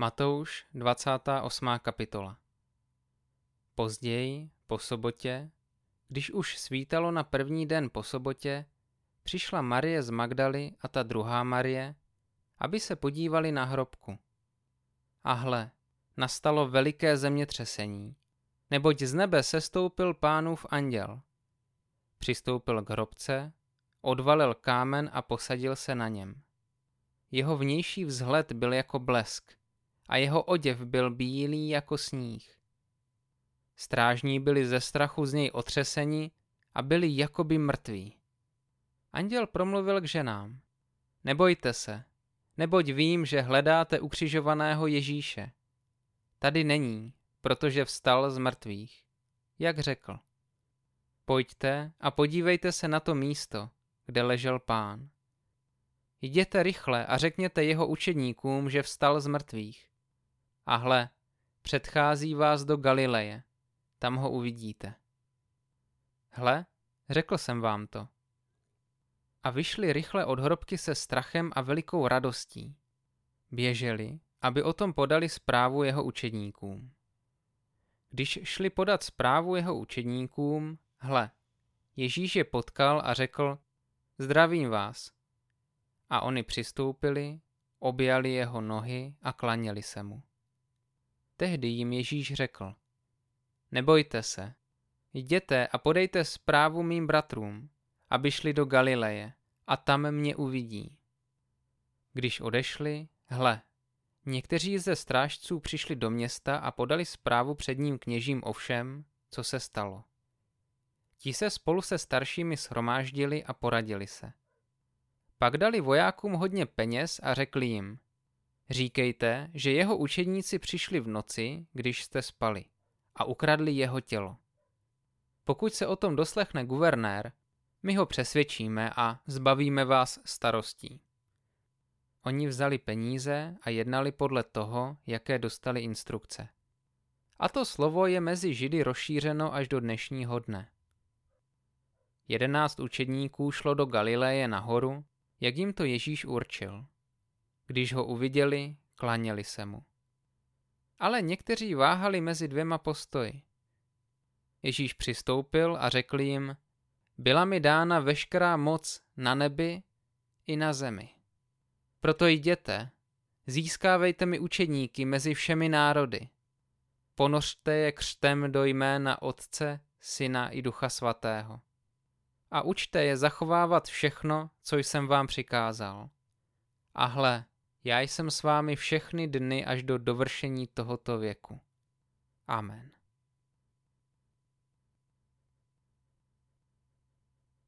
Matouš, 28. kapitola. Později, po sobotě, když už svítalo na první den po sobotě, přišla Marie z Magdaly a ta druhá Marie, aby se podívali na hrobku. A hle, nastalo veliké zemětřesení, neboť z nebe sestoupil Pánův anděl. Přistoupil k hrobce, odvalil kámen a posadil se na něm. Jeho vnější vzhled byl jako blesk a jeho oděv byl bílý jako sníh. Strážní byli ze strachu z něj otřeseni a byli jakoby mrtví. Anděl promluvil k ženám. Nebojte se, neboť vím, že hledáte ukřižovaného Ježíše. Tady není, protože vstal z mrtvých, jak řekl. Pojďte a podívejte se na to místo, kde ležel Pán. Jděte rychle a řekněte jeho učedníkům, že vstal z mrtvých. A hle, předchází vás do Galileje, tam ho uvidíte. Hle, řekl jsem vám to. A vyšli rychle od hrobky se strachem a velikou radostí. Běželi, aby o tom podali zprávu jeho učedníkům. Když šli podat zprávu jeho učedníkům, hle, Ježíš je potkal a řekl, zdravím vás. A oni přistoupili, objali jeho nohy a klaněli se mu. Tehdy jim Ježíš řekl, nebojte se, jděte a podejte zprávu mým bratrům, aby šli do Galileje a tam mě uvidí. Když odešli, hle, někteří ze strážců přišli do města a podali zprávu předním kněžím o všem, co se stalo. Ti se spolu se staršími shromáždili a poradili se. Pak dali vojákům hodně peněz a řekli jim, říkejte, že jeho učedníci přišli v noci, když jste spali, a ukradli jeho tělo. Pokud se o tom doslechne guvernér, my ho přesvědčíme a zbavíme vás starostí. Oni vzali peníze a jednali podle toho, jaké dostali instrukce. A to slovo je mezi Židy rozšířeno až do dnešního dne. 11 učedníků šlo do Galileje nahoru, jak jim to Ježíš určil. Když ho uviděli, klaněli se mu. Ale někteří váhali mezi dvěma postoji. Ježíš přistoupil a řekl jim, byla mi dána veškerá moc na nebi i na zemi. Proto jděte, získávejte mi učedníky mezi všemi národy. Ponořte je křtem do jména Otce, Syna i Ducha Svatého. A učte je zachovávat všechno, co jsem vám přikázal. A hle, já jsem s vámi všechny dny až do dovršení tohoto věku. Amen.